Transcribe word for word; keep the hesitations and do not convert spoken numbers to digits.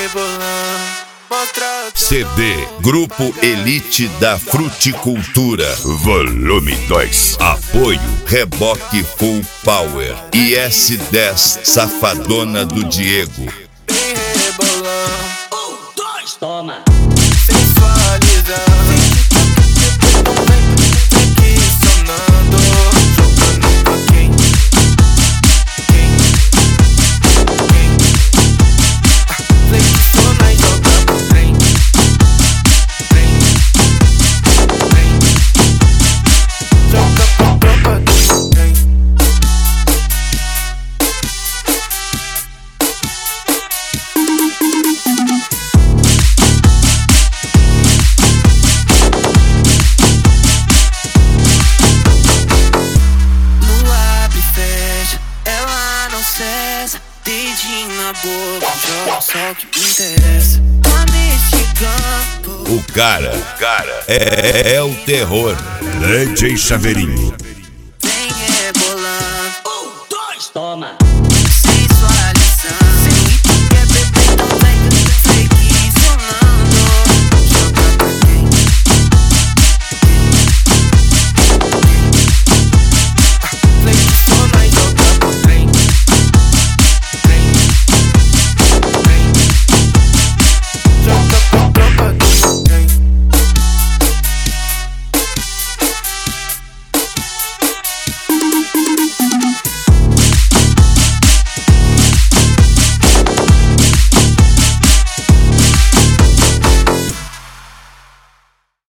C D Grupo Elite da Fruticultura, volume dois. Apoio Reboque Full Power e S dez Safadona do Diego. Um, dois, toma. Dedinho na boca, joga só o que me interessa. Tá nesse campo. O cara, o cara é, é o terror. D J Chaveirinho. Vem rebolando. Um, dois, toma.